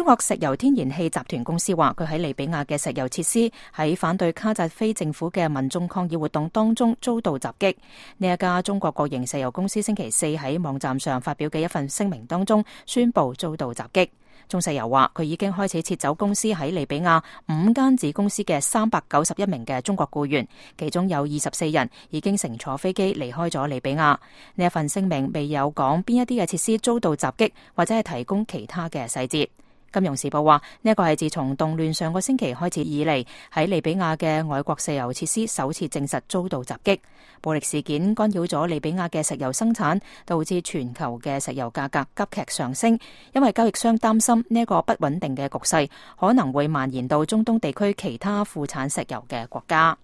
中國石油天然氣集團公司話，佢喺利比亞嘅石油設施喺反對卡扎菲政府嘅民眾抗議活動當中遭到襲擊。呢一家中國國營石油公司星期四喺網站上發表嘅一份聲明當中宣布遭到襲擊。中石油話佢已經開始撤走公司喺利比亞5間子公司嘅391名嘅中國僱員，其中有24人已經乘坐飛機離開咗利比亞。呢一份聲明未有講邊一啲嘅設施遭到襲擊，或者係提供其他嘅細節。金融時報話呢一個係自從動亂上個星期開始以嚟，喺利比亞嘅外國石油設施首次證實遭到襲擊。暴力事件干擾咗利比亞嘅石油生產，導致全球嘅石油價格急劇上升，因為交易商擔心呢一個不穩定嘅局勢可能會蔓延到中東地區其他副產石油嘅國家。